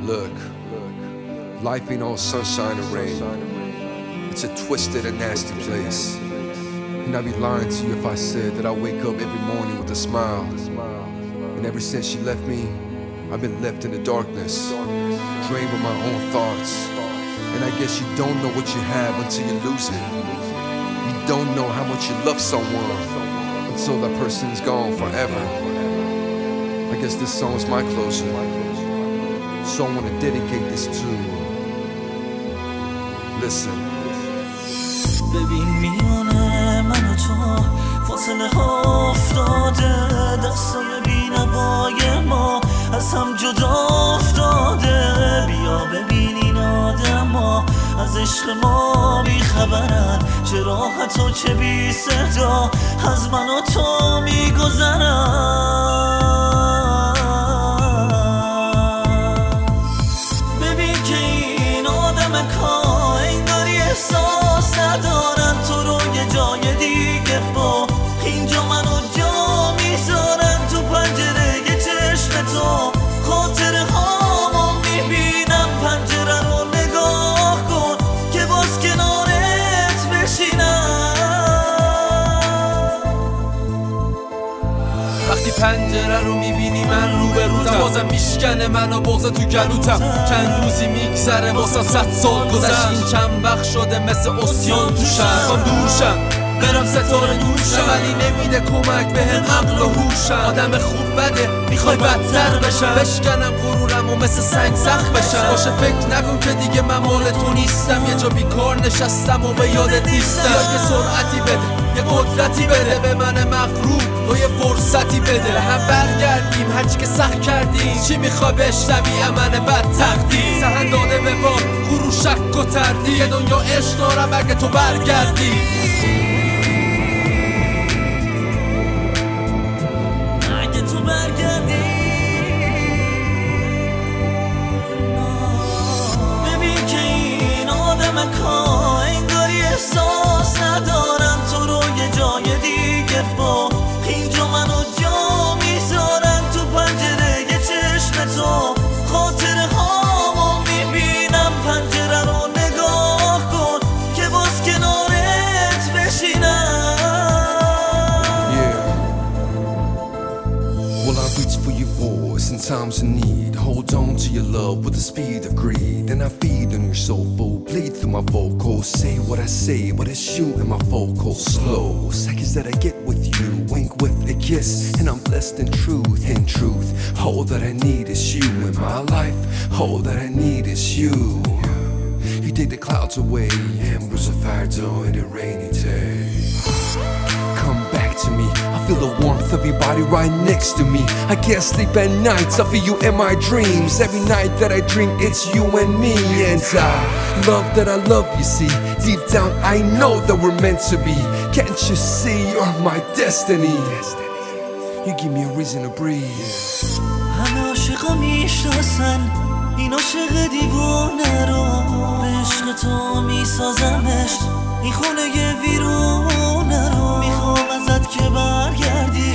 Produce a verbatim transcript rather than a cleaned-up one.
Look, life ain't all sunshine and rain. It's a twisted and nasty place. And I'd be lying to you if I said that I wake up every morning with a smile. And ever since she left me, I've been left in the darkness, drained with my own thoughts. And I guess you don't know what you have until you lose it. You don't know how much you love someone until that person's gone forever. I guess this song's my closure, so I want to dedicate this to. Listen. ببین میونه من و تو فاصله ها افتاده، دستای بینوای ما از هم جدا افتاده. بیا ببین این آدم ها از عشق ما بیخبرن، چه راحت و چه بی صدا از من و تو میگذرن. ببین که این آدم کا انگاری احساس ندارن، تو رو یه جای دیگه با اینجا منو جا میذارن. تو پنجره یه چشم تو خاطره هامو میبینم، پنجره رو نگاه کن که باز کنارت بشینم. وقتی پنجره رو میبینی من رو به روتم، بازم میشکنه منو بغض تو گلوتم. چند روزی میگذره واسم صد سال گذشت، این چند وقت شده مثل اسیان تو شهرم دورشم، برم ستاره دوشم ولی نمیده کمک بهم عقل و هوشم. آدم خوب بده میخوای بدتر بشم، بشکنم غرورم و مثل سنگ سخت بشم. باشه فکر نکن که دیگه من مال تو نیستم، یه جا بیکار نشستم و به یادت نیستم. یه سرعتی بده یه قدرتی بده به من مغرور، تو یه فرصتی بده به هم برگردیم هرچی که سخت کردیم. چی میخوای بشنوی امن بد تقدیر، سهن داده به بار غرور شک و تردید. یه دنیا عشق دارم اگه تو برگردی. تو برگردی ببین که این آدم کا انگاری احساس ندارن، تو رو یه جای دیگه با اینجا منو جا میذارن. تو پنجره یه چشم تو خاطره هامو میبینم، پنجره رو نگاه کن که باز کنارت بشینم. Well, I reach for your voice in times of need. Hold on to your love with the speed of greed. And I feed on your soulful, bleed through my vocals. Say what I say, but it's you in my vocals. Slow seconds that I get with you, wink with a kiss. And I'm blessed in truth, in truth. All that I need is you in my life. All that I need is you. You take the clouds away, embers of fire during a rainy day. Come back to me, I feel the warmth of your body right next to me. I can't sleep at nights, I feel you in my dreams. Every night that I dream, it's you and me. And I love that I love you, see. Deep down I know that we're meant to be. Can't you see you're my destiny? You give me a reason to breathe. همه عاشقا میشناسن این عاشق دیوونه رو، به عشق تو میسازمش این خونه ویرونه رو. میخوام ازت که برگردی